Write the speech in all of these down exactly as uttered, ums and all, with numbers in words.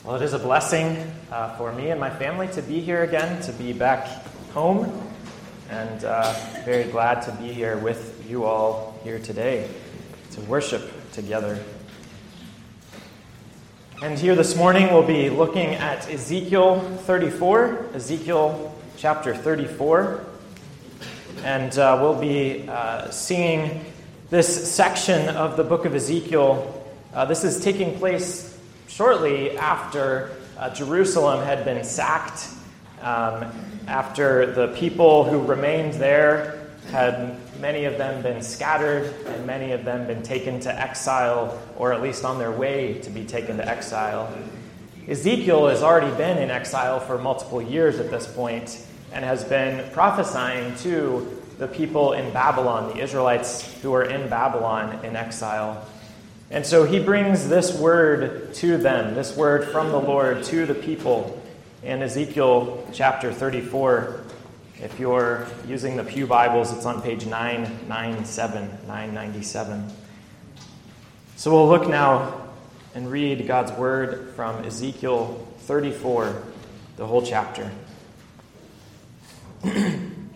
Well, it is a blessing uh, for me and my family to be here again, to be back home, and uh, very glad to be here with you all here today to worship together. And here this morning we'll be looking at Ezekiel thirty-four, Ezekiel chapter thirty-four, and uh, we'll be uh, seeing this section of the book of Ezekiel. Uh, this is taking place shortly after uh, Jerusalem had been sacked, um, after the people who remained there had, many of them, been scattered, and many of them been taken to exile, or at least on their way to be taken to exile. Ezekiel has already been in exile for multiple years at this point, and has been prophesying to the people in Babylon, the Israelites who are in Babylon in exile. And so he brings this word to them, this word from the Lord to the people in Ezekiel chapter thirty-four. If you're using the Pew Bibles, it's on page nine ninety-seven, nine ninety-seven. So we'll look now and read God's word from Ezekiel thirty-four, the whole chapter. And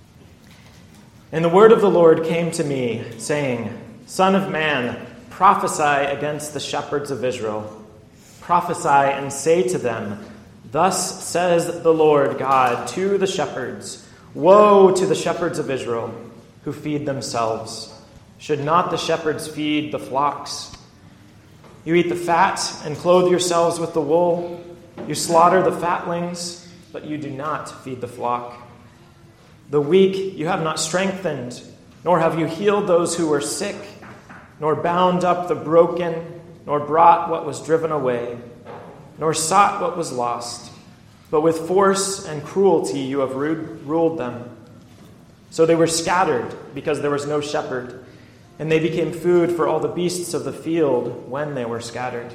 the word of the Lord came to me, saying, Son of man, prophesy against the shepherds of Israel. Prophesy and say to them, Thus says the Lord God to the shepherds, Woe to the shepherds of Israel, who feed themselves. Should not the shepherds feed the flocks? You eat the fat and clothe yourselves with the wool. You slaughter the fatlings, but you do not feed the flock. The weak you have not strengthened, nor have you healed those who were sick, nor bound up the broken, nor brought what was driven away, nor sought what was lost. But with force and cruelty you have ruled them. So they were scattered because there was no shepherd, and they became food for all the beasts of the field when they were scattered.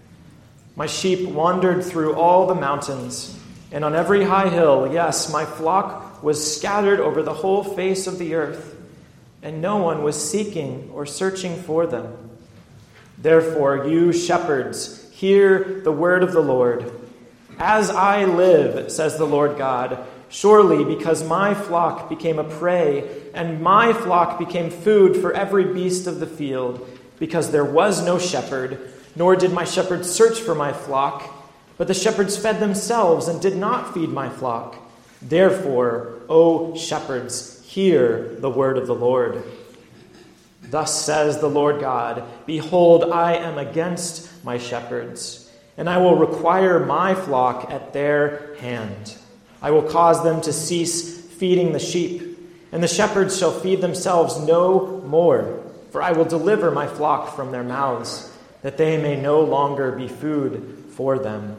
My sheep wandered through all the mountains, and on every high hill, yes, my flock was scattered over the whole face of the earth, and no one was seeking or searching for them. Therefore, you shepherds, hear the word of the Lord. As I live, says the Lord God, surely because my flock became a prey, and my flock became food for every beast of the field, because there was no shepherd, nor did my shepherds search for my flock, but the shepherds fed themselves and did not feed my flock. Therefore, O shepherds, hear the word of the Lord. Thus says the Lord God, Behold, I am against my shepherds, and I will require my flock at their hand. I will cause them to cease feeding the sheep, and the shepherds shall feed themselves no more, for I will deliver my flock from their mouths, that they may no longer be food for them.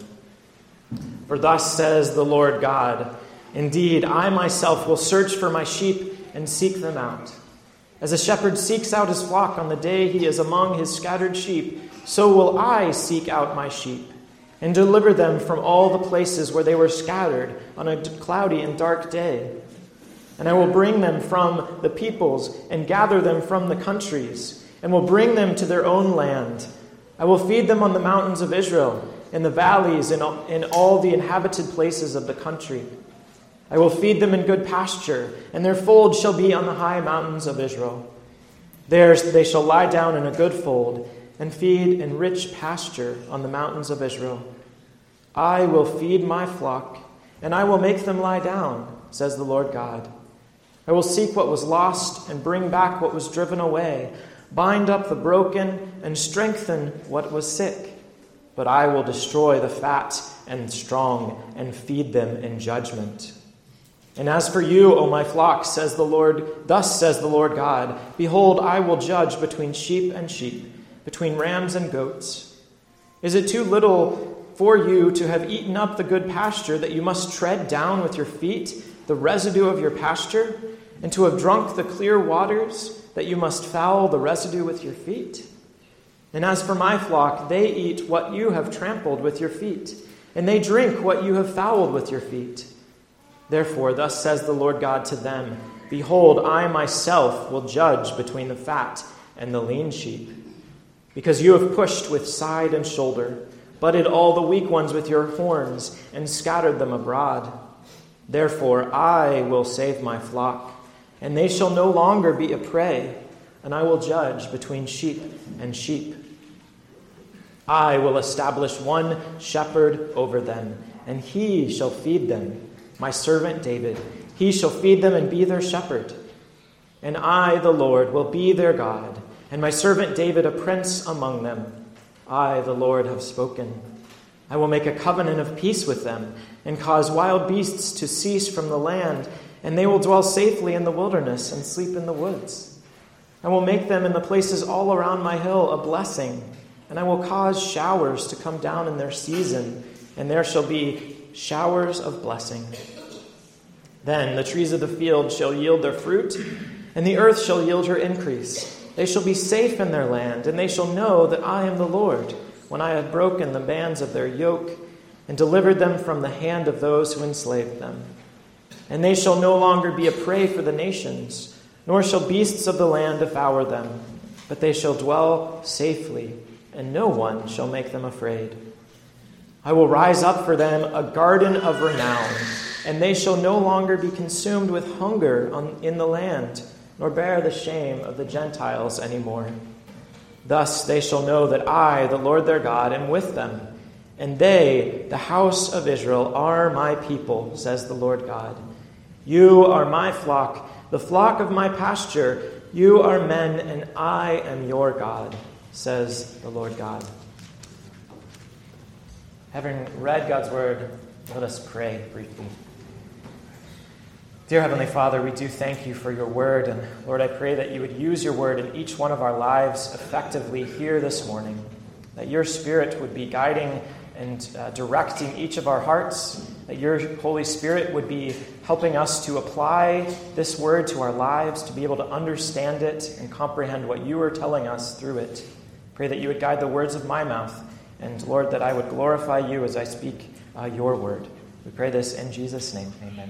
For thus says the Lord God, Indeed, I myself will search for my sheep and seek them out. As a shepherd seeks out his flock on the day he is among his scattered sheep, so will I seek out my sheep and deliver them from all the places where they were scattered on a cloudy and dark day. And I will bring them from the peoples and gather them from the countries, and will bring them to their own land. I will feed them on the mountains of Israel, in the valleys, and in all the inhabited places of the country. I will feed them in good pasture, and their fold shall be on the high mountains of Israel. There they shall lie down in a good fold, and feed in rich pasture on the mountains of Israel. I will feed my flock, and I will make them lie down, says the Lord God. I will seek what was lost, and bring back what was driven away, bind up the broken, and strengthen what was sick. But I will destroy the fat and strong, and feed them in judgment. And as for you, O my flock, says the Lord, thus says the Lord God, Behold, I will judge between sheep and sheep, between rams and goats. Is it too little for you to have eaten up the good pasture, that you must tread down with your feet the residue of your pasture, and to have drunk the clear waters, that you must foul the residue with your feet? And as for my flock, they eat what you have trampled with your feet, and they drink what you have fouled with your feet. Therefore, thus says the Lord God to them, Behold, I myself will judge between the fat and the lean sheep. Because you have pushed with side and shoulder, butted all the weak ones with your horns, and scattered them abroad. Therefore I will save my flock, and they shall no longer be a prey, and I will judge between sheep and sheep. I will establish one shepherd over them, and he shall feed them, my servant David. He shall feed them and be their shepherd. And I, the Lord, will be their God, and my servant David a prince among them. I, the Lord, have spoken. I will make a covenant of peace with them, and cause wild beasts to cease from the land, and they will dwell safely in the wilderness and sleep in the woods. I will make them in the places all around my hill a blessing, and I will cause showers to come down in their season, and there shall be showers of blessing. Then the trees of the field shall yield their fruit, and the earth shall yield her increase. They shall be safe in their land, and they shall know that I am the Lord, when I have broken the bands of their yoke and delivered them from the hand of those who enslaved them. And they shall no longer be a prey for the nations, nor shall beasts of the land devour them, but they shall dwell safely, and no one shall make them afraid. I will rise up for them a garden of renown, and they shall no longer be consumed with hunger on, in the land, nor bear the shame of the Gentiles anymore. Thus they shall know that I, the Lord their God, am with them, and they, the house of Israel, are my people, says the Lord God. You are my flock, the flock of my pasture. You are men, and I am your God, says the Lord God. Having read God's word, let us pray briefly. Dear Heavenly Father, we do thank you for your word, and Lord, I pray that you would use your word in each one of our lives effectively here this morning, that your Spirit would be guiding and uh, directing each of our hearts, that your Holy Spirit would be helping us to apply this word to our lives, to be able to understand it and comprehend what you are telling us through it. Pray that you would guide the words of my mouth, and Lord, that I would glorify you as I speak uh, your word. We pray this in Jesus' name. Amen.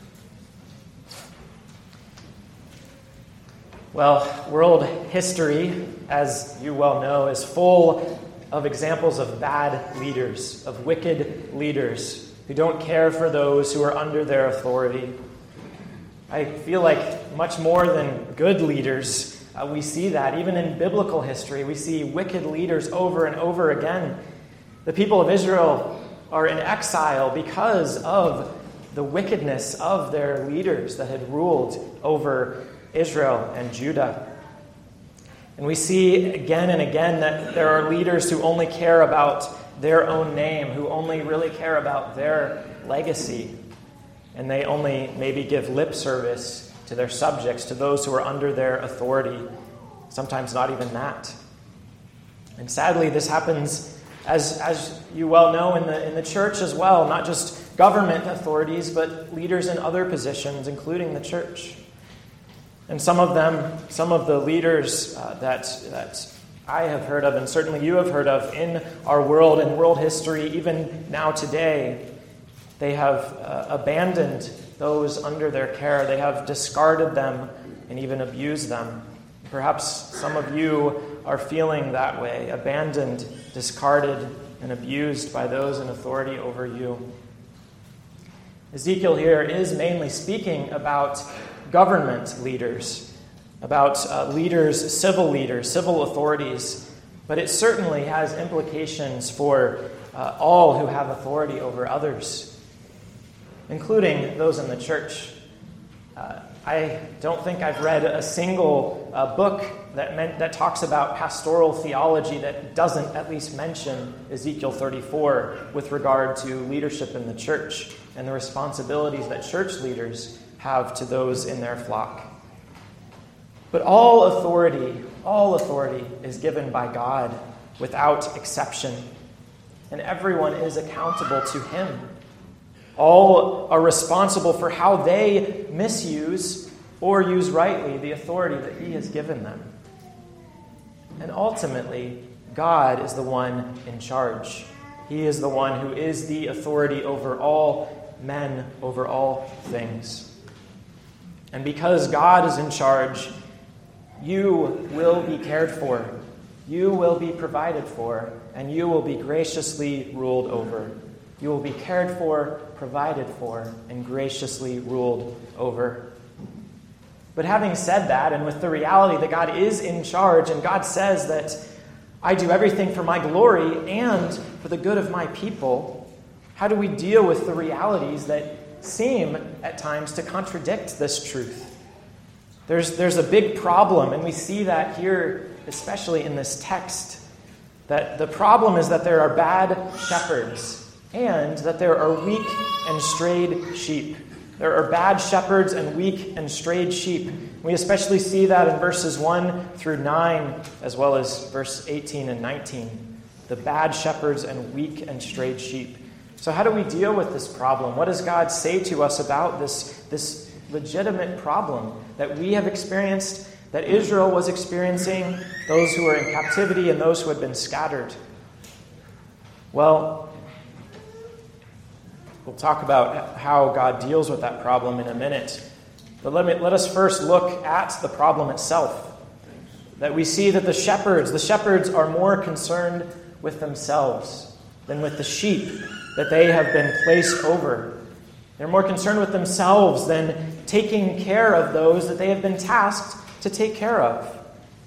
Well, world history, as you well know, is full of examples of bad leaders, of wicked leaders who don't care for those who are under their authority. I feel like much more than good leaders, uh, we see that. Even in biblical history, we see wicked leaders over and over again. The people of Israel are in exile because of the wickedness of their leaders that had ruled over Israel and Judah. And we see again and again that there are leaders who only care about their own name, who only really care about their legacy. And they only maybe give lip service to their subjects, to those who are under their authority. Sometimes not even that. And sadly, this happens, as, as you well know, in the, in the church as well. Not just government authorities, but leaders in other positions, including the church. And some of them, some of the leaders uh, that that I have heard of, and certainly you have heard of in our world and world history, even now today, they have uh, abandoned those under their care. They have discarded them and even abused them. Perhaps some of you are feeling that way, abandoned, discarded, and abused by those in authority over you. Ezekiel here is mainly speaking about government leaders, about uh, leaders, civil leaders, civil authorities, but it certainly has implications for uh, all who have authority over others, including those in the church. Uh, I don't think I've read a single uh, book that meant, that talks about pastoral theology that doesn't at least mention Ezekiel thirty-four with regard to leadership in the church and the responsibilities that church leaders have to those in their flock. But all authority, all authority is given by God without exception, and everyone is accountable to him. All are responsible for how they misuse or use rightly the authority that he has given them. And ultimately, God is the one in charge. He is the one who is the authority over all men, over all things. And because God is in charge, you will be cared for. You will be provided for. and you will be graciously ruled over. You will be cared for, provided for, and graciously ruled over. But having said that, and with the reality that God is in charge, and God says that I do everything for my glory and for the good of my people, how do we deal with the realities that seem at times to contradict this truth? There's, there's a big problem, and we see that here, especially in this text, that the problem is that there are bad shepherds and that there are weak and strayed sheep. There are bad shepherds and weak and strayed sheep. We especially see that in verses one through nine, as well as verse eighteen and nineteen. The bad shepherds and weak and strayed sheep. So how do we deal with this problem? What does God say to us about this, this legitimate problem that we have experienced, that Israel was experiencing, those who were in captivity and those who had been scattered? Well, we'll talk about how God deals with that problem in a minute. But let me let us first look at the problem itself. That we see that the shepherds, the shepherds are more concerned with themselves than with the sheep that they have been placed over. They're more concerned with themselves than taking care of those that they have been tasked to take care of.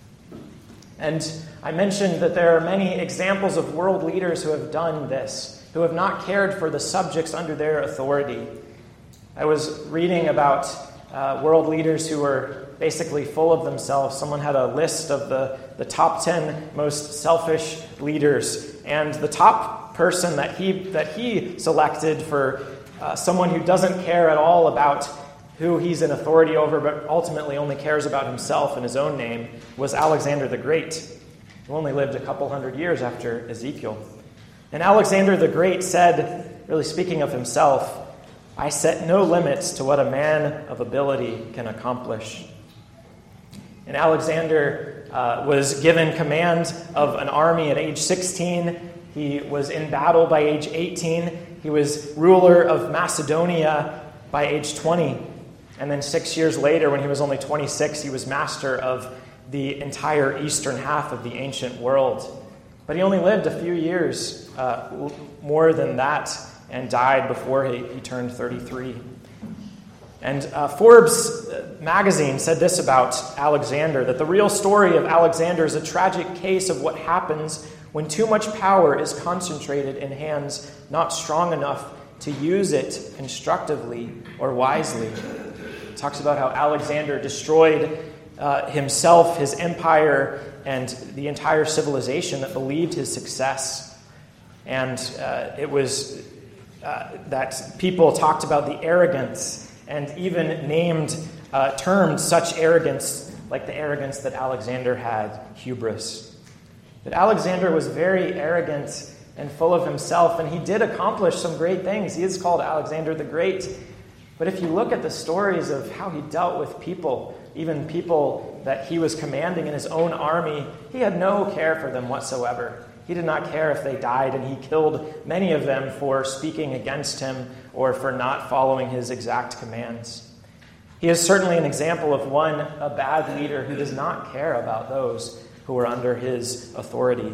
And I mentioned that there are many examples of world leaders who have done this, who have not cared for the subjects under their authority. I was reading about uh, world leaders who were basically full of themselves. Someone had a list of the, the top ten most selfish leaders, and the top person that he that he selected for uh, someone who doesn't care at all about who he's in authority over, but ultimately only cares about himself and his own name, was Alexander the Great, who only lived a couple hundred years after Ezekiel. And Alexander the Great said, really speaking of himself, "I set no limits to what a man of ability can accomplish." And Alexander uh, was given command of an army at age sixteen. He was in battle by age eighteen. He was ruler of Macedonia by age twenty. And then six years later, when he was only twenty-six, he was master of the entire eastern half of the ancient world. But he only lived a few years uh, more than that and died before he, he turned thirty-three. And uh, Forbes magazine said this about Alexander, that the real story of Alexander is a tragic case of what happens when too much power is concentrated in hands not strong enough to use it constructively or wisely. It talks about how Alexander destroyed uh, himself, his empire, and the entire civilization that believed his success. And uh, it was uh, that people talked about the arrogance and even named, uh, termed such arrogance like the arrogance that Alexander had, hubris. But Alexander was very arrogant and full of himself, and he did accomplish some great things. He is called Alexander the Great. But if you look at the stories of how he dealt with people, even people that he was commanding in his own army, he had no care for them whatsoever. He did not care if they died, and he killed many of them for speaking against him or for not following his exact commands. He is certainly an example of one, a bad leader who does not care about those who are under his authority.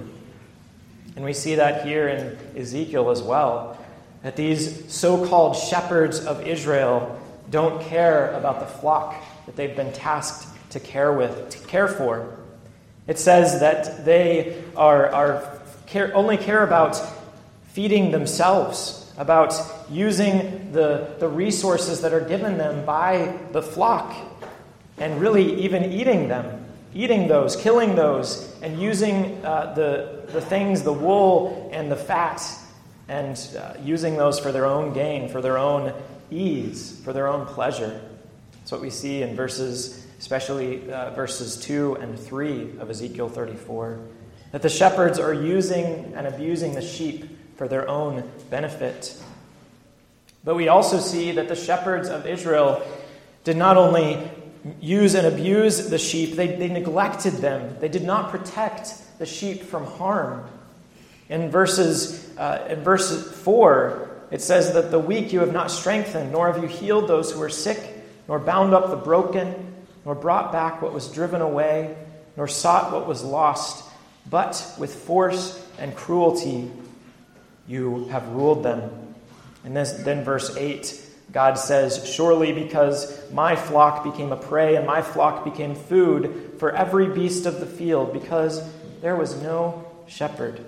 And we see that here in Ezekiel as well, that these so-called shepherds of Israel don't care about the flock that they've been tasked to care with, to care for. It says that they are, are care, only care about feeding themselves, about using the, the resources that are given them by the flock, and really even eating them, eating those, killing those, and using uh, the, the things, the wool and the fat, and uh, using those for their own gain, for their own ease, for their own pleasure. That's what we see in verses, especially uh, verses two and three of Ezekiel thirty-four, that the shepherds are using and abusing the sheep for their own benefit. But we also see that the shepherds of Israel did not only use and abuse the sheep, they, they neglected them. They did not protect the sheep from harm. In verses uh, in verse four, it says that the weak you have not strengthened, nor have you healed those who are sick, nor bound up the broken, nor brought back what was driven away, nor sought what was lost, but with force and cruelty you have ruled them. And this, then verse eight, God says, surely because my flock became a prey and my flock became food for every beast of the field, because there was no shepherd.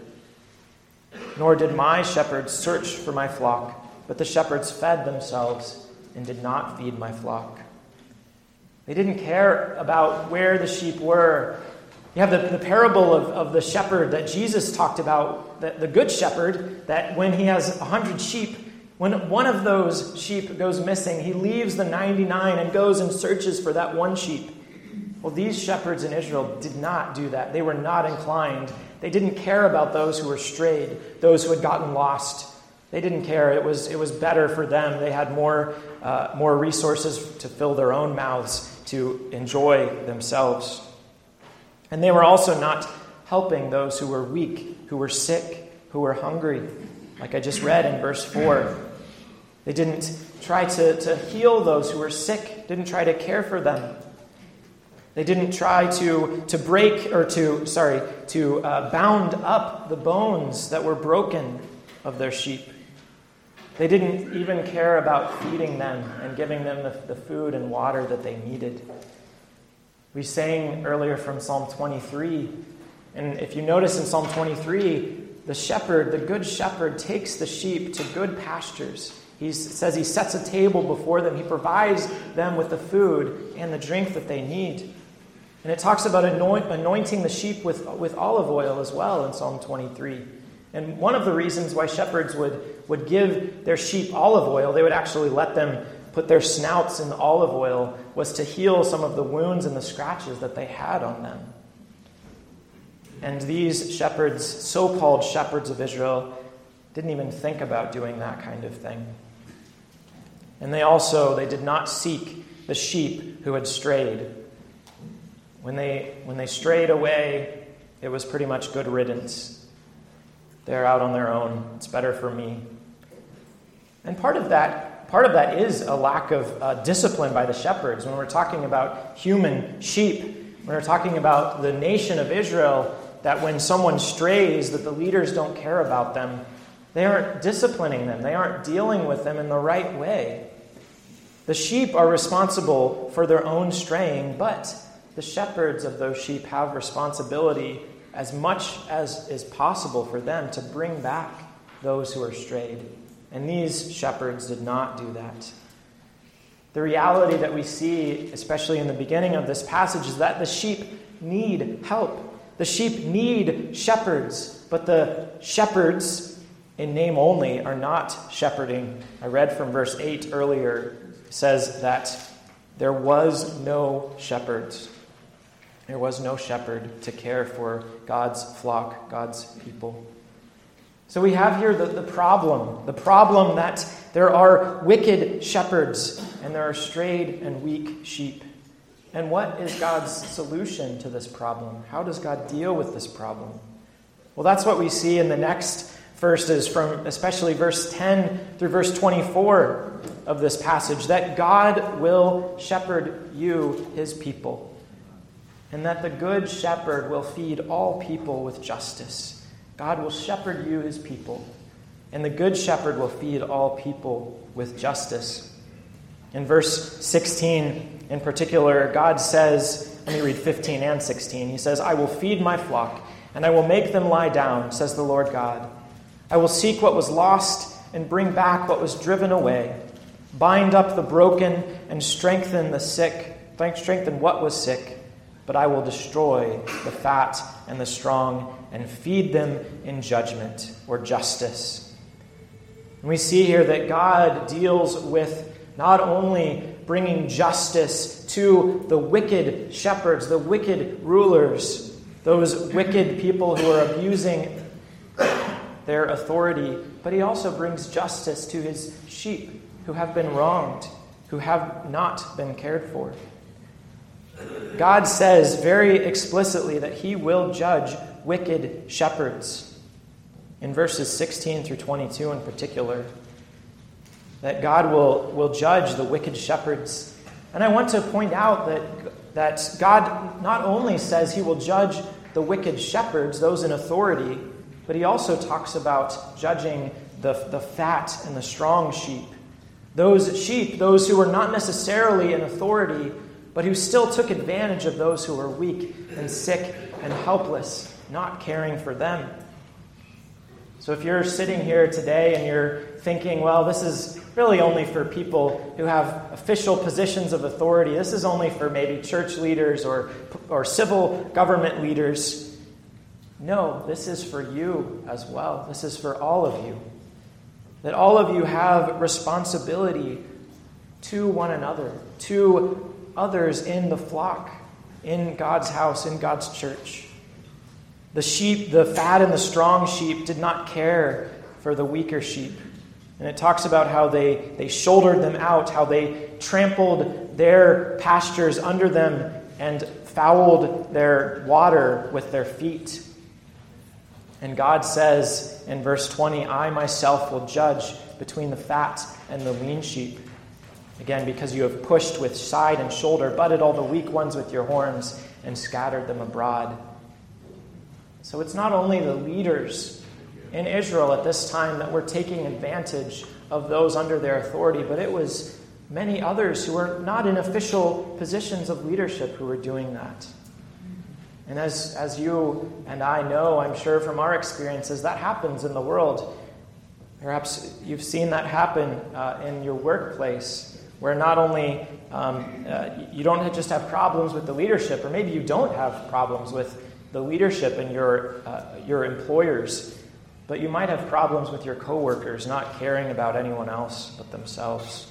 Nor did my shepherds search for my flock, but the shepherds fed themselves and did not feed my flock. They didn't care about where the sheep were. You have the, the parable of, of the shepherd that Jesus talked about, the, the good shepherd, that when he has a hundred sheep, when one of those sheep goes missing, he leaves the ninety-nine and goes and searches for that one sheep. Well, these shepherds in Israel did not do that. They were not inclined. They didn't care about those who were strayed, those who had gotten lost. They didn't care. It was, it was better for them. They had more, uh, more resources to fill their own mouths, to enjoy themselves. And they were also not helping those who were weak, who were sick, who were hungry. Like I just read in verse four. They didn't try to, to heal those who were sick, didn't try to care for them. They didn't try to, to break, or to, sorry, to uh, bound up the bones that were broken of their sheep. They didn't even care about feeding them and giving them the, the food and water that they needed. We sang earlier from Psalm twenty-three, and if you notice in Psalm twenty-three, the shepherd, the good shepherd, takes the sheep to good pastures. He says he sets a table before them. He provides them with the food and the drink that they need. And it talks about anoint, anointing the sheep with, with olive oil as well in Psalm twenty-three. And one of the reasons why shepherds would, would give their sheep olive oil, they would actually let them put their snouts in the olive oil, was to heal some of the wounds and the scratches that they had on them. And these shepherds, so-called shepherds of Israel, didn't even think about doing that kind of thing. And they also, they did not seek the sheep who had strayed. When they, when they strayed away, it was pretty much good riddance. They're out on their own. It's better for me. And part of that, part of that is a lack of uh, discipline by the shepherds. When we're talking about human sheep, when we're talking about the nation of Israel, that when someone strays, that the leaders don't care about them. They aren't disciplining them. They aren't dealing with them in the right way. The sheep are responsible for their own straying, but the shepherds of those sheep have responsibility as much as is possible for them to bring back those who are strayed. And these shepherds did not do that. The reality that we see, especially in the beginning of this passage, is that the sheep need help. The sheep need shepherds, but the shepherds, in name only, are not shepherding. I read from verse eight earlier, it says that there was no shepherds. There was no shepherd to care for God's flock, God's people. So we have here the, the problem, the problem that there are wicked shepherds and there are strayed and weak sheep. And what is God's solution to this problem? How does God deal with this problem? Well, that's what we see in the next verses, from especially verse ten through verse twenty-four of this passage, that God will shepherd you, his people, and that the good shepherd will feed all people with justice. God will shepherd you, his people, and the good shepherd will feed all people with justice. In verse sixteen in particular, God says, let me read fifteen and sixteen. He says, I will feed my flock, and I will make them lie down, says the Lord God. I will seek what was lost and bring back what was driven away, bind up the broken and strengthen the sick, strengthen what was sick, but I will destroy the fat and the strong and feed them in judgment or justice. And we see here that God deals with not only bringing justice to the wicked shepherds, the wicked rulers, those wicked people who are abusing their authority, but he also brings justice to his sheep who have been wronged, who have not been cared for. God says very explicitly that he will judge wicked shepherds. In verses sixteen through twenty-two in particular, that God will, will judge the wicked shepherds. And I want to point out that, that God not only says he will judge the wicked shepherds, those in authority, but he also talks about judging the, the fat and the strong sheep. Those sheep, those who were not necessarily in authority, but who still took advantage of those who were weak and sick and helpless, not caring for them. So if you're sitting here today and you're thinking, well, this is really only for people who have official positions of authority, this is only for maybe church leaders or, or civil government leaders. No, this is for you as well. This is for all of you. That all of you have responsibility to one another, to others in the flock, in God's house, in God's church. The sheep, the fat and the strong sheep, did not care for the weaker sheep. And it talks about how they, they shouldered them out, how they trampled their pastures under them and fouled their water with their feet. And God says in verse twenty, I myself will judge between the fat and the lean sheep. Again, because you have pushed with side and shoulder, butted all the weak ones with your horns, and scattered them abroad. So it's not only the leaders in Israel at this time that were taking advantage of those under their authority, but it was many others who were not in official positions of leadership who were doing that. And as, as you and I know, I'm sure from our experiences, that happens in the world. Perhaps you've seen that happen uh, in your workplace, where not only um, uh, you don't just have problems with the leadership, or maybe you don't have problems with the leadership and your uh, your employers, but you might have problems with your coworkers not caring about anyone else but themselves.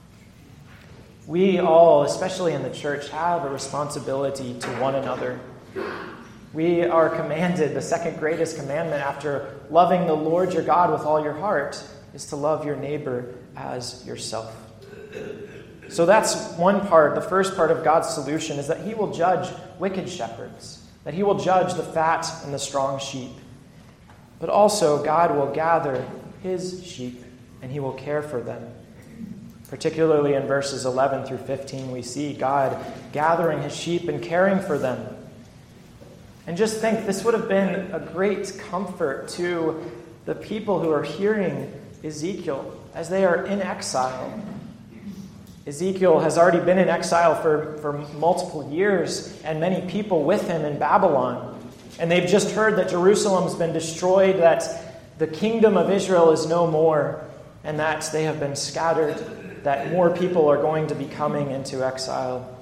We all, especially in the church, have a responsibility to one another. We are commanded, the second greatest commandment after loving the Lord your God with all your heart, is to love your neighbor as yourself. So that's one part, the first part of God's solution, is that he will judge wicked shepherds, that he will judge the fat and the strong sheep. But also God will gather his sheep and he will care for them. Particularly in verses eleven through fifteen, we see God gathering his sheep and caring for them. And just think, this would have been a great comfort to the people who are hearing Ezekiel as they are in exile. Ezekiel has already been in exile for, for multiple years, and many people with him in Babylon. And they've just heard that Jerusalem's been destroyed, that the kingdom of Israel is no more, and that they have been scattered, that more people are going to be coming into exile.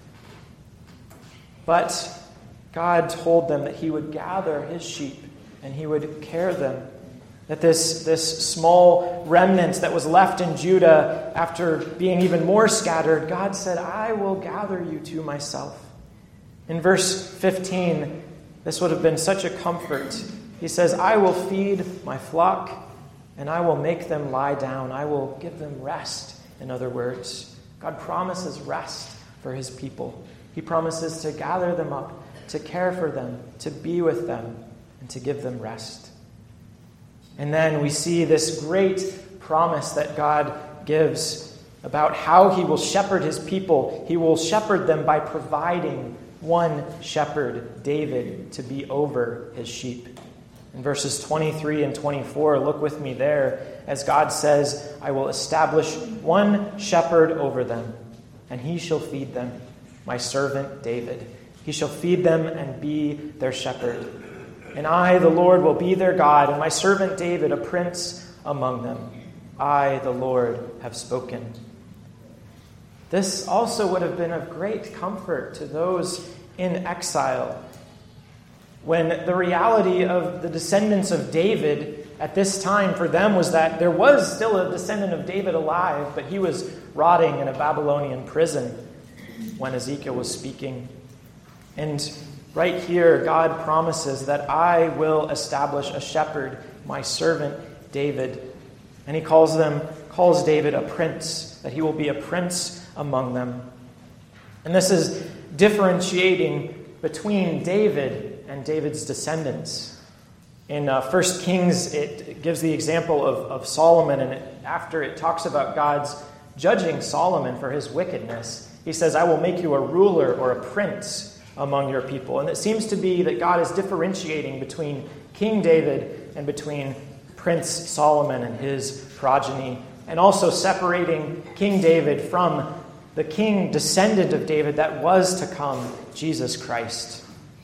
But God told them that he would gather his sheep and he would care them. That this, this small remnant that was left in Judah after being even more scattered, God said, I will gather you to myself. In verse fifteen, this would have been such a comfort. He says, I will feed my flock and I will make them lie down. I will give them rest, in other words. God promises rest for his people. He promises to gather them up, to care for them, to be with them, and to give them rest. And then we see this great promise that God gives about how he will shepherd his people. He will shepherd them by providing one shepherd, David, to be over his sheep. In verses twenty-three and twenty-four, look with me there, as God says, I will establish one shepherd over them, and he shall feed them, my servant David. He shall feed them and be their shepherd. And I, the Lord, will be their God, and my servant David, a prince among them. I, the Lord, have spoken. This also would have been of great comfort to those in exile, when the reality of the descendants of David at this time for them was that there was still a descendant of David alive, but he was rotting in a Babylonian prison when Ezekiel was speaking. And right here, God promises that I will establish a shepherd, my servant David. And he calls them, calls David a prince, that he will be a prince among them. And this is differentiating between David and David's descendants. In uh, First Kings, it gives the example of, of Solomon, and it, after it talks about God's judging Solomon for his wickedness, he says, I will make you a ruler or a prince among your people. And it seems to be that God is differentiating between King David and between Prince Solomon and his progeny, and also separating King David from the king descendant of David that was to come, Jesus Christ.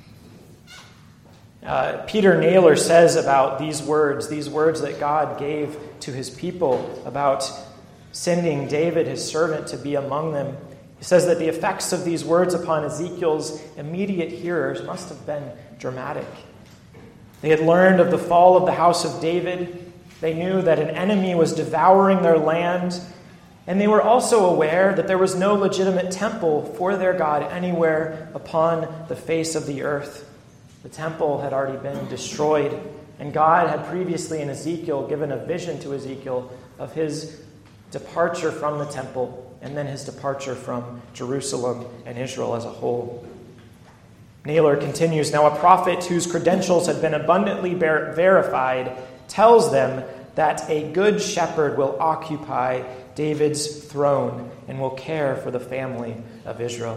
Uh, Peter Naylor says about these words, these words that God gave to his people about sending David, his servant, to be among them. He says that the effects of these words upon Ezekiel's immediate hearers must have been dramatic. They had learned of the fall of the house of David. They knew that an enemy was devouring their land. And they were also aware that there was no legitimate temple for their God anywhere upon the face of the earth. The temple had already been destroyed, and God had previously in Ezekiel given a vision to Ezekiel of his departure from the temple and then his departure from Jerusalem and Israel as a whole. Naylor continues, "Now a prophet whose credentials had been abundantly ver- verified tells them that a good shepherd will occupy David's throne and will care for the family of Israel."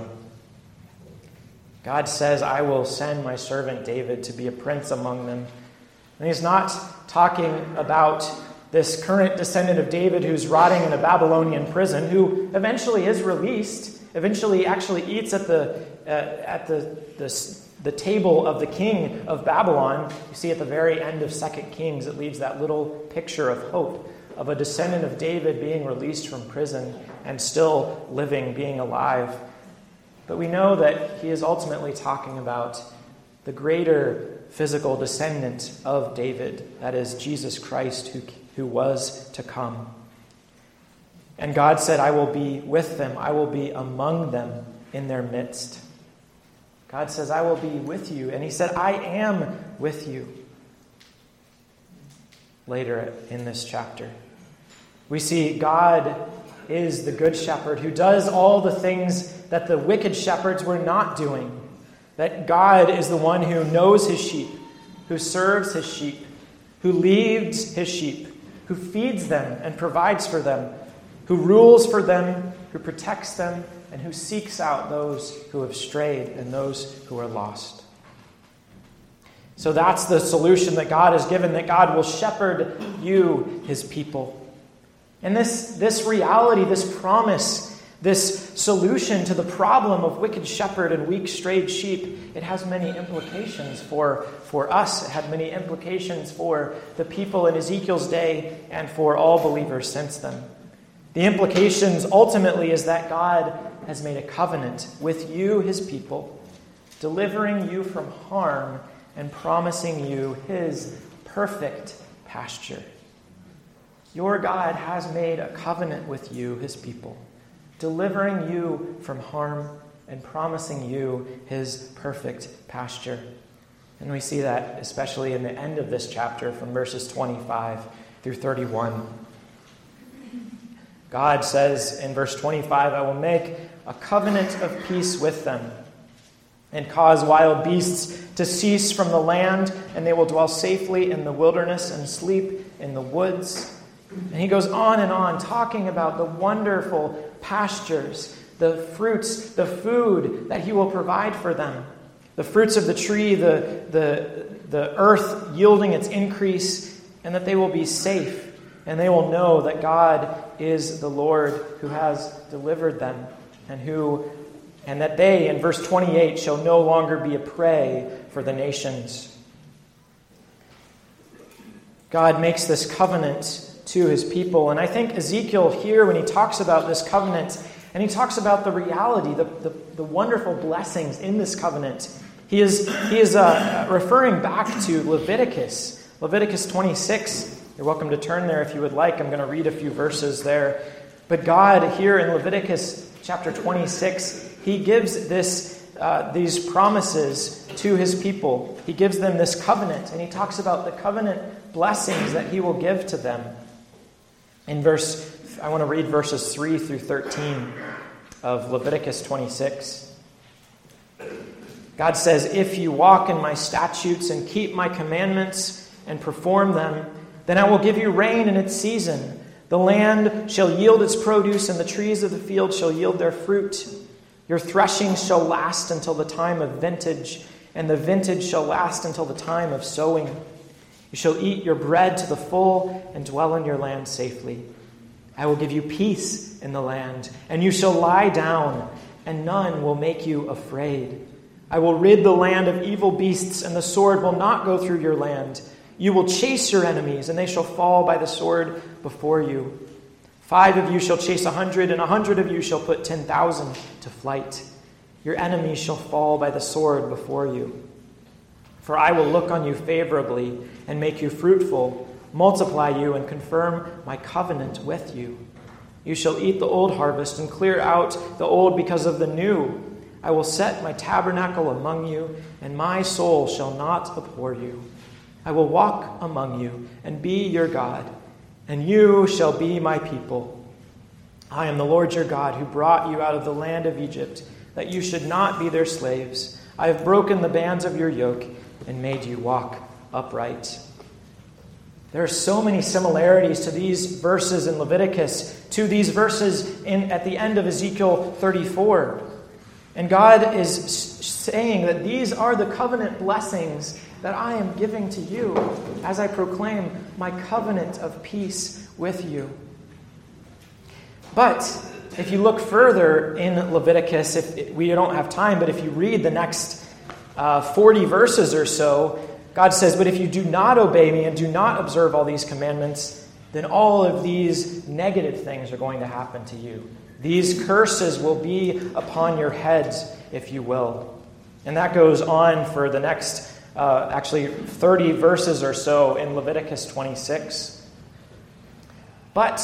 God says, "I will send my servant David to be a prince among them." And he's not talking about this current descendant of David who's rotting in a Babylonian prison, who eventually is released, eventually actually eats at the uh, at the, the the table of the king of Babylon. You see at the very end of Second Kings, it leaves that little picture of hope of a descendant of David being released from prison and still living, being alive. But we know that he is ultimately talking about the greater physical descendant of David, that is Jesus Christ, who, who was to come. And God said, "I will be with them. I will be among them in their midst." God says, "I will be with you." And he said, "I am with you." Later in this chapter, we see God is the good shepherd who does all the things that the wicked shepherds were not doing. That God is the one who knows his sheep, who serves his sheep, who leads his sheep, who feeds them and provides for them, who rules for them, who protects them, and who seeks out those who have strayed and those who are lost. So that's the solution that God has given, that God will shepherd you, his people. And this, this reality, this promise, this solution to the problem of wicked shepherd and weak strayed sheep, it has many implications for, for us. It had many implications for the people in Ezekiel's day and for all believers since then. The implications ultimately is that God has made a covenant with you, his people, delivering you from harm and promising you his perfect pasture. Your God has made a covenant with you, his people, delivering you from harm and promising you his perfect pasture. And we see that especially in the end of this chapter from verses twenty-five through thirty-one. God says in verse twenty-five, "I will make a covenant of peace with them and cause wild beasts to cease from the land, and they will dwell safely in the wilderness and sleep in the woods." And he goes on and on talking about the wonderful pastures, the fruits, the food that he will provide for them. The fruits of the tree, the, the, the earth yielding its increase, and that they will be safe. And they will know that God is the Lord who has delivered them, and who, and that they, in verse twenty-eight, shall no longer be a prey for the nations. God makes this covenant to his people. And I think Ezekiel here, when he talks about this covenant, and he talks about the reality, the, the, the wonderful blessings in this covenant, he is, he is uh, referring back to Leviticus. Leviticus twenty-six. You're welcome to turn there if you would like. I'm going to read a few verses there. But God, here in Leviticus chapter twenty-six, he gives this uh, these promises to his people. He gives them this covenant, and he talks about the covenant blessings that he will give to them. In verse, I want to read verses three through thirteen of Leviticus twenty-six. God says, "If you walk in my statutes and keep my commandments and perform them, then I will give you rain in its season. The land shall yield its produce, and the trees of the field shall yield their fruit. Your threshing shall last until the time of vintage, and the vintage shall last until the time of sowing. You shall eat your bread to the full and dwell in your land safely. I will give you peace in the land, and you shall lie down, and none will make you afraid. I will rid the land of evil beasts, and the sword will not go through your land. You will chase your enemies, and they shall fall by the sword before you. Five of you shall chase a hundred, and a hundred of you shall put ten thousand to flight. Your enemies shall fall by the sword before you. For I will look on you favorably and make you fruitful, multiply you, and confirm my covenant with you. You shall eat the old harvest and clear out the old because of the new. I will set my tabernacle among you, and my soul shall not abhor you. I will walk among you and be your God, and you shall be my people. I am the Lord your God, who brought you out of the land of Egypt, that you should not be their slaves. I have broken the bands of your yoke and made you walk upright. There are so many similarities to these verses in Leviticus, to these verses in, at the end of Ezekiel thirty-four. And God is saying that these are the covenant blessings that I am giving to you as I proclaim my covenant of peace with you. But if you look further in Leviticus, if we don't have time, but if you read the next uh, forty verses or so, God says, but if you do not obey me and do not observe all these commandments, then all of these negative things are going to happen to you. These curses will be upon your heads, if you will. And that goes on for the next Uh, actually thirty verses or so in Leviticus twenty-six. But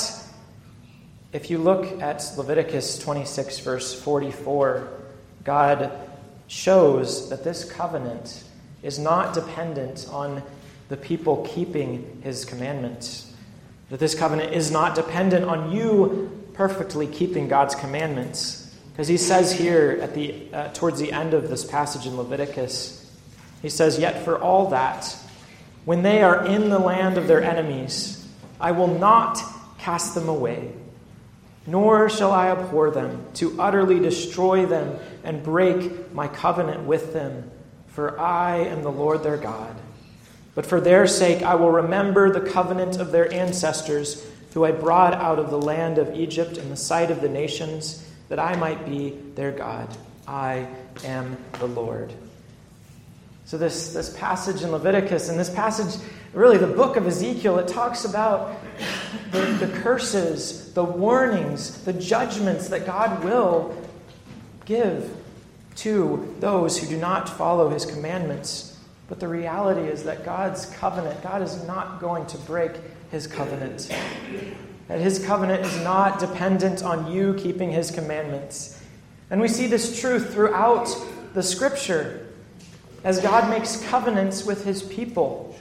if you look at Leviticus twenty-six, verse forty-four, God shows that this covenant is not dependent on the people keeping his commandments. That this covenant is not dependent on you perfectly keeping God's commandments. Because he says here at the uh, towards the end of this passage in Leviticus, he says, yet for all that, when they are in the land of their enemies, I will not cast them away, nor shall I abhor them, to utterly destroy them and break my covenant with them, for I am the Lord their God. But for their sake I will remember the covenant of their ancestors, who I brought out of the land of Egypt in the sight of the nations, that I might be their God. I am the Lord. So this, this passage in Leviticus, and this passage, really the book of Ezekiel, it talks about the, the curses, the warnings, the judgments that God will give to those who do not follow his commandments. But the reality is that God's covenant, God is not going to break his covenant. That his covenant is not dependent on you keeping his commandments. And we see this truth throughout the Scripture, as God makes covenants with his people.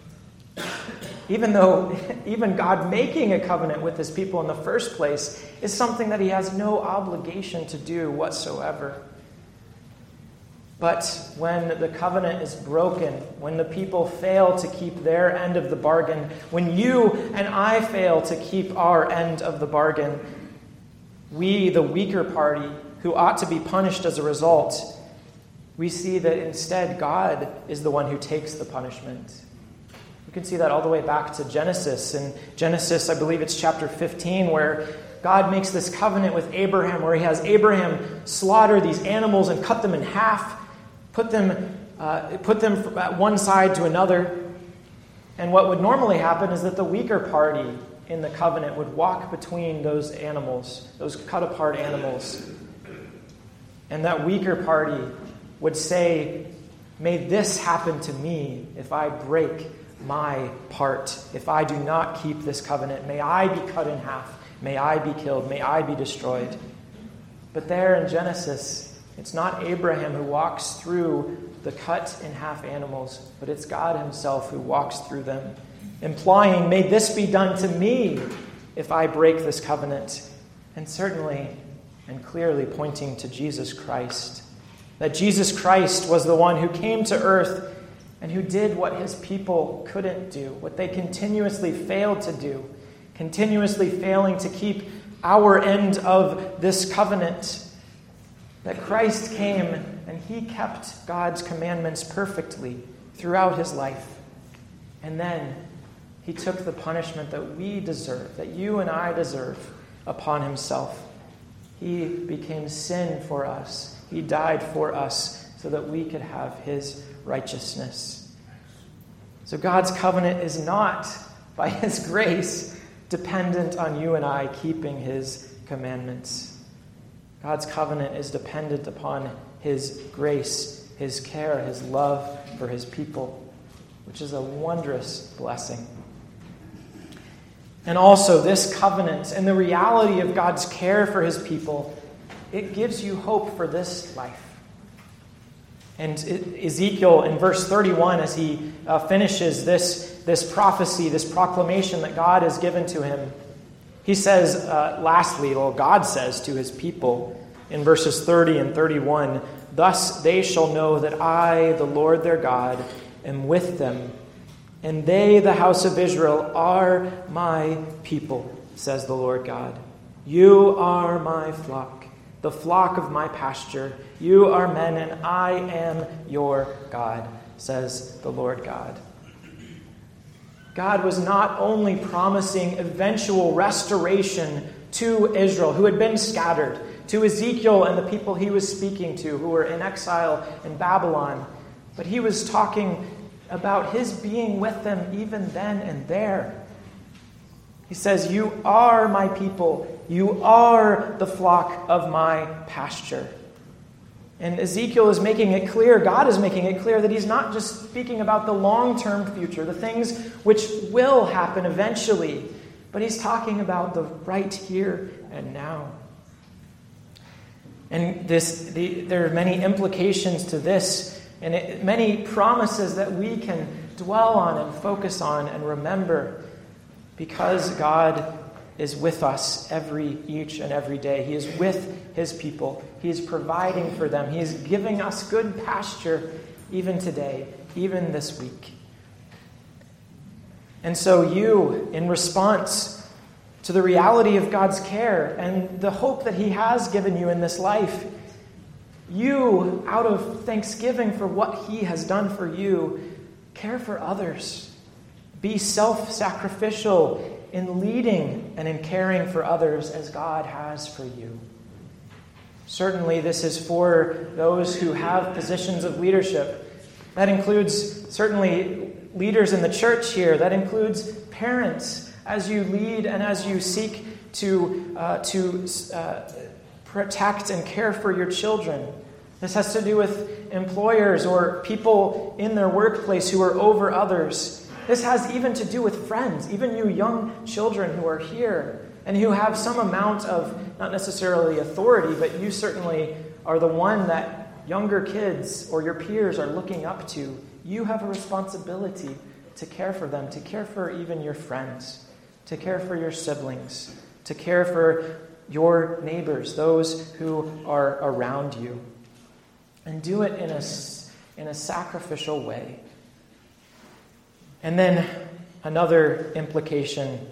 Even though, even God making a covenant with his people in the first place is something that he has no obligation to do whatsoever. But when the covenant is broken, when the people fail to keep their end of the bargain, when you and I fail to keep our end of the bargain, we, the weaker party, who ought to be punished as a result, we see that instead God is the one who takes the punishment. You can see that all the way back to Genesis. In Genesis, I believe it's chapter fifteen, where God makes this covenant with Abraham, where he has Abraham slaughter these animals and cut them in half, put them, uh, put them from one side to another. And what would normally happen is that the weaker party in the covenant would walk between those animals, those cut apart animals. And that weaker party would say, may this happen to me if I break my part, if I do not keep this covenant. May I be cut in half. May I be killed. May I be destroyed. But there in Genesis, it's not Abraham who walks through the cut in half animals, but it's God himself who walks through them, implying, may this be done to me if I break this covenant. And certainly and clearly pointing to Jesus Christ. That Jesus Christ was the one who came to earth and who did what his people couldn't do, what they continuously failed to do, continuously failing to keep our end of this covenant. That Christ came and he kept God's commandments perfectly throughout his life. And then he took the punishment that we deserve, that you and I deserve, upon himself. He became sin for us. He died for us so that we could have his righteousness. So God's covenant is not, by his grace, dependent on you and I keeping his commandments. God's covenant is dependent upon his grace, his care, his love for his people, which is a wondrous blessing. And also, this covenant and the reality of God's care for his people, it gives you hope for this life. And Ezekiel, in verse thirty-one, as he uh, finishes this, this prophecy, this proclamation that God has given to him, he says, uh, lastly, well, God says to his people in verses thirty and thirty-one, "Thus they shall know that I, the Lord their God, am with them, and they, the house of Israel, are my people, says the Lord God. You are my flock, the flock of my pasture. You are men, and I am your God, says the Lord God." God was not only promising eventual restoration to Israel, who had been scattered, to Ezekiel and the people he was speaking to, who were in exile in Babylon, but he was talking about his being with them even then and there. He says, "You are my people. You are the flock of my pasture." And Ezekiel is making it clear, God is making it clear, that he's not just speaking about the long-term future, the things which will happen eventually, but he's talking about the right here and now. And this, the, there are many implications to this, and it, many promises that we can dwell on and focus on and remember, because God is with us every each and every day. He is with his people. He is providing for them. He is giving us good pasture even today, even this week. And so you, in response to the reality of God's care and the hope that he has given you in this life, you, out of thanksgiving for what he has done for you, care for others. Be self-sacrificial in leading and in caring for others as God has for you. Certainly, this is for those who have positions of leadership. That includes certainly leaders in the church here. That includes parents as you lead and as you seek to, uh, to uh, protect and care for your children. This has to do with employers or people in their workplace who are over others. This has even to do with friends, even you young children who are here and who have some amount of, not necessarily authority, but you certainly are the one that younger kids or your peers are looking up to. You have a responsibility to care for them, to care for even your friends, to care for your siblings, to care for your neighbors, those who are around you. And do it in a, in a sacrificial way. And then another implication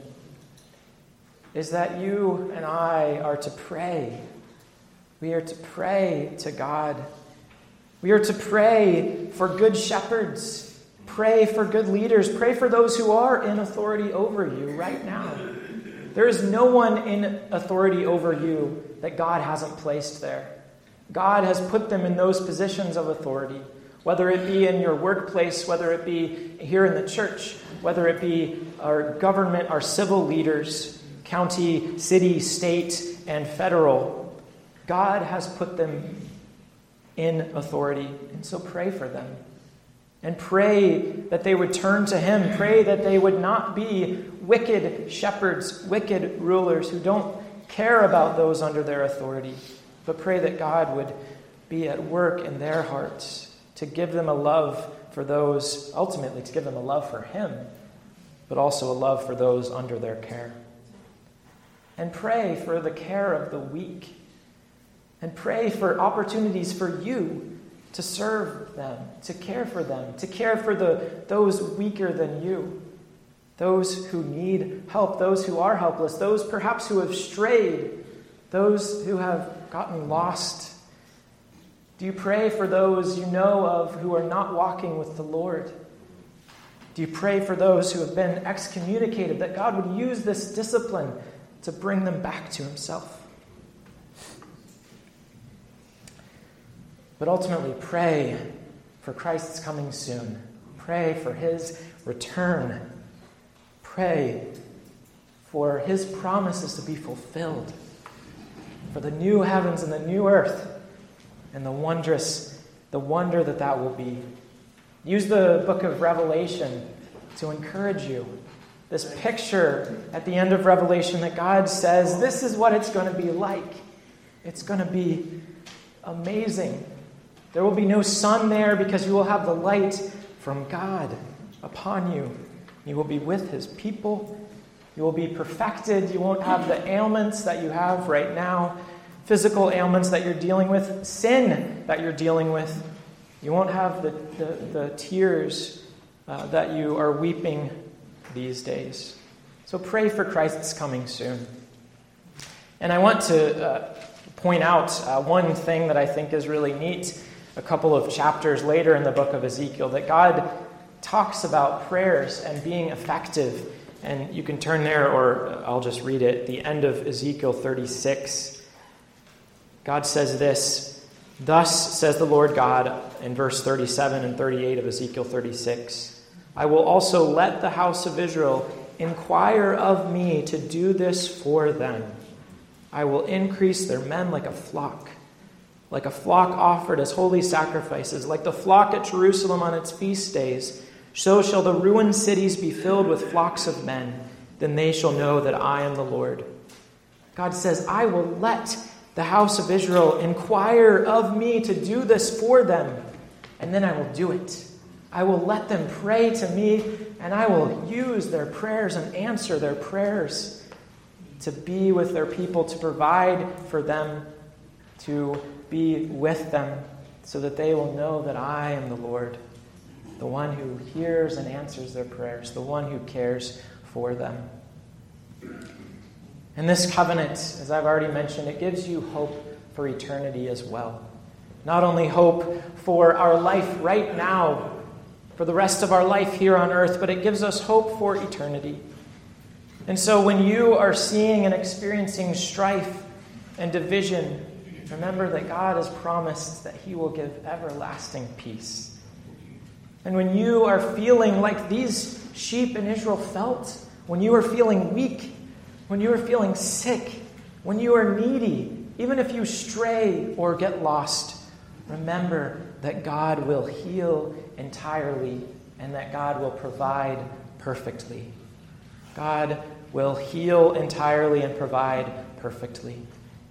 is that you and I are to pray. We are to pray to God. We are to pray for good shepherds. Pray for good leaders. Pray for those who are in authority over you right now. There is no one in authority over you that God hasn't placed there. God has put them in those positions of authority, whether it be in your workplace, whether it be here in the church, whether it be our government, our civil leaders, county, city, state, and federal. God has put them in authority, and so pray for them. And pray that they would turn to him. Pray that they would not be wicked shepherds, wicked rulers who don't care about those under their authority. But pray that God would be at work in their hearts to give them a love for those, ultimately to give them a love for him, but also a love for those under their care. And pray for the care of the weak. And pray for opportunities for you to serve them, to care for them, to care for the those weaker than you, those who need help, those who are helpless, those perhaps who have strayed, those who have gotten lost, Do you pray for those you know of who are not walking with the Lord? Do you pray for those who have been excommunicated, that God would use this discipline to bring them back to himself? But ultimately, pray for Christ's coming soon. Pray for his return. Pray for his promises to be fulfilled, for the new heavens and the new earth, and the wondrous, the wonder that that will be. Use the book of Revelation to encourage you. This picture at the end of Revelation that God says, this is what it's going to be like. It's going to be amazing. There will be no sun there because you will have the light from God upon you. You will be with his people. You will be perfected. You won't have the ailments that you have right now, physical ailments that you're dealing with, sin that you're dealing with. You won't have the, the, the tears uh, that you are weeping these days. So pray for Christ's coming soon. And I want to uh, point out uh, one thing that I think is really neat. A couple of chapters later in the book of Ezekiel, that God talks about prayers and being effective. And you can turn there, or I'll just read it. The end of Ezekiel thirty-six. God says this, "Thus says the Lord God," in verse thirty-seven and thirty-eight of Ezekiel thirty-six, "I will also let the house of Israel inquire of me to do this for them. I will increase their men like a flock, like a flock offered as holy sacrifices, like the flock at Jerusalem on its feast days. So shall the ruined cities be filled with flocks of men. Then they shall know that I am the Lord." God says, I will let the house of Israel inquire of me to do this for them, and then I will do it. I will let them pray to me, and I will use their prayers and answer their prayers to be with their people, to provide for them, to be with them, so that they will know that I am the Lord, the one who hears and answers their prayers, the one who cares for them. And this covenant, as I've already mentioned, it gives you hope for eternity as well. Not only hope for our life right now, for the rest of our life here on earth, but it gives us hope for eternity. And so when you are seeing and experiencing strife and division, remember that God has promised that he will give everlasting peace. And when you are feeling like these sheep in Israel felt, when you are feeling weak, when you are feeling sick, when you are needy, even if you stray or get lost, remember that God will heal entirely and that God will provide perfectly. God will heal entirely and provide perfectly.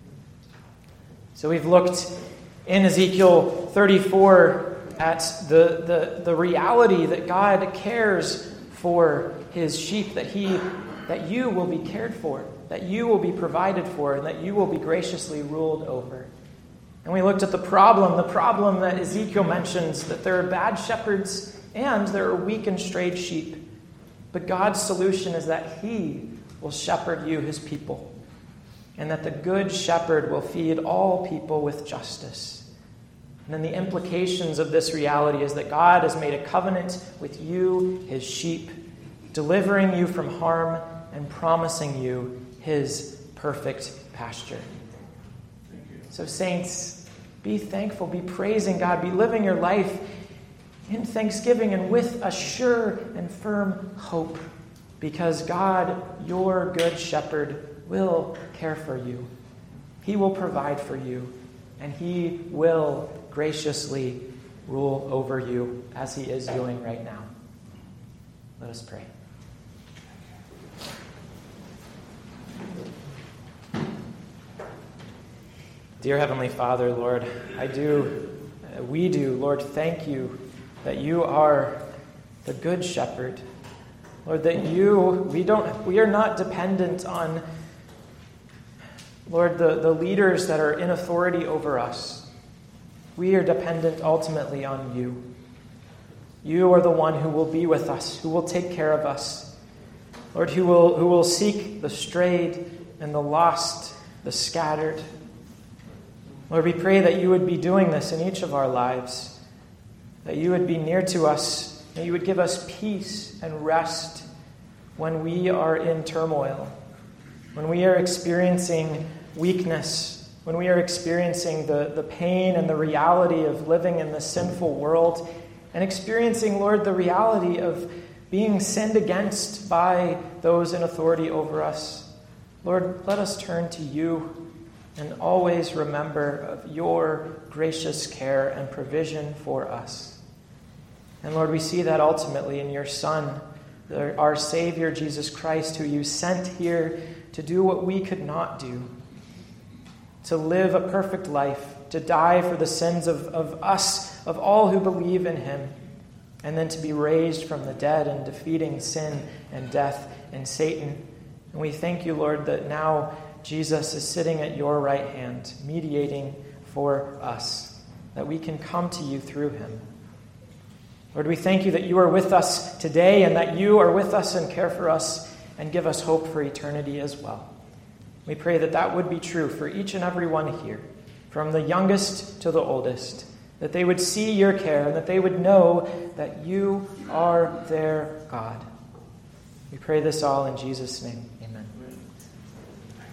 So we've looked in Ezekiel thirty-four at the, the, the reality that God cares for his sheep, that he that you will be cared for, that you will be provided for, and that you will be graciously ruled over. And we looked at the problem, the problem that Ezekiel mentions, that there are bad shepherds and there are weak and strayed sheep. But God's solution is that he will shepherd you, his people, and that the good shepherd will feed all people with justice. And then the implications of this reality is that God has made a covenant with you, his sheep, delivering you from harm and promising you his perfect pasture. So saints, be thankful, be praising God, be living your life in thanksgiving and with a sure and firm hope, because God, your good shepherd, will care for you. He will provide for you, and he will graciously rule over you as he is doing right now. Let us pray. Dear Heavenly Father, Lord, I do, uh, we do, Lord, thank you that you are the good shepherd. Lord, that you, we don't, we are not dependent on, Lord, the, the leaders that are in authority over us. We are dependent ultimately on you. You are the one who will be with us, who will take care of us. Lord, who will, who will seek the strayed and the lost, the scattered. Lord, we pray that you would be doing this in each of our lives, that you would be near to us, that you would give us peace and rest when we are in turmoil, when we are experiencing weakness, when we are experiencing the, the pain and the reality of living in this sinful world, and experiencing, Lord, the reality of being sinned against by those in authority over us. Lord, let us turn to you and always remember of your gracious care and provision for us. And Lord, we see that ultimately in your Son, our Savior, Jesus Christ, who you sent here to do what we could not do, to live a perfect life, to die for the sins of, of us, of all who believe in him, and then to be raised from the dead and defeating sin and death and Satan. And we thank you, Lord, that now Jesus is sitting at your right hand, mediating for us, that we can come to you through him. Lord, we thank you that you are with us today and that you are with us and care for us and give us hope for eternity as well. We pray that that would be true for each and every one here, from the youngest to the oldest, that they would see your care and that they would know that you are their God. We pray this all in Jesus' name.